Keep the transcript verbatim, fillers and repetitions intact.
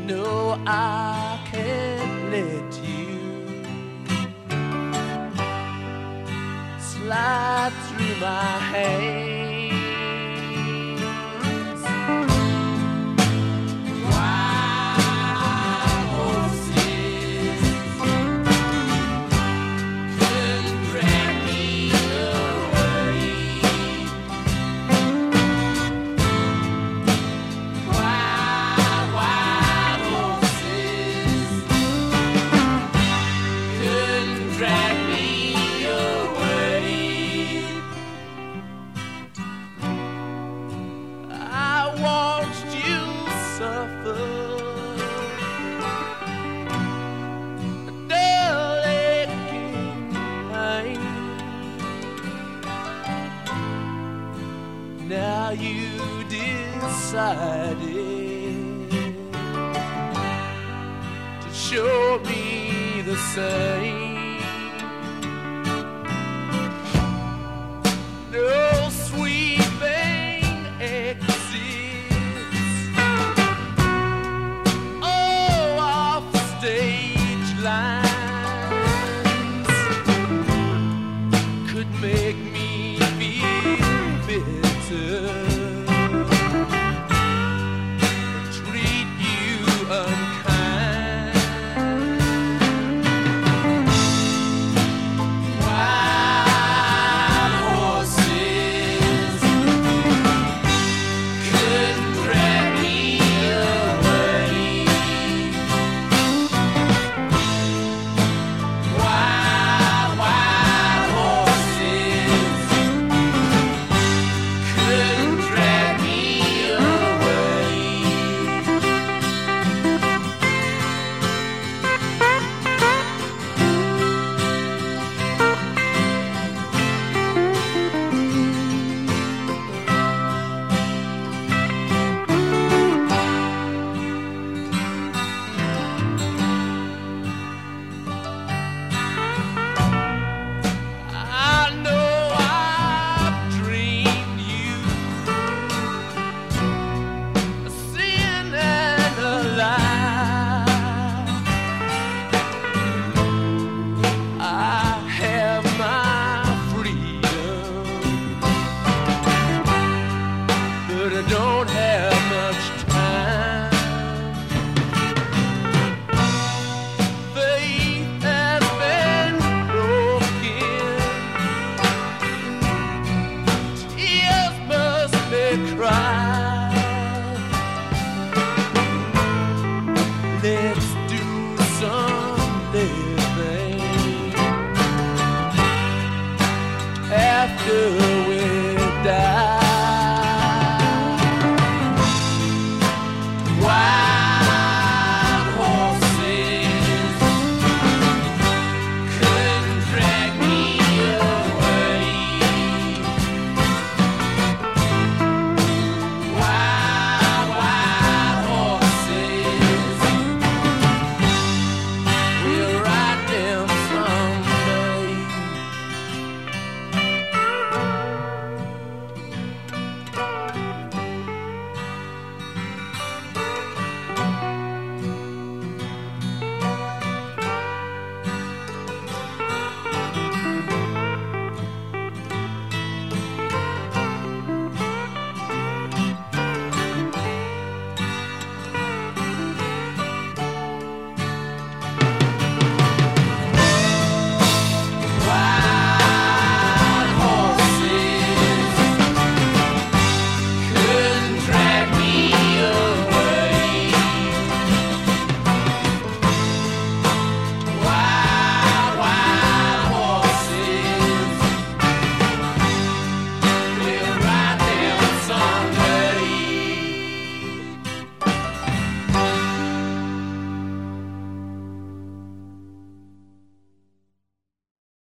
No, I can't let you slide through my hands. Wild horses couldn't drag me away. Wild, wild horses couldn't drag me away. I watched you suffer a dull aching pain. Now you decided to show me the same. No sweet thing exists. Oh, off stage lines could make me feel bitter, or treat you unkind. Wild horses couldn't drag me away. Wild, wild horses couldn't drag me away. I know I've dreamed you a sin and a lie. I have my freedom, but I don't have much time. Faith has been broken, tears must be cried.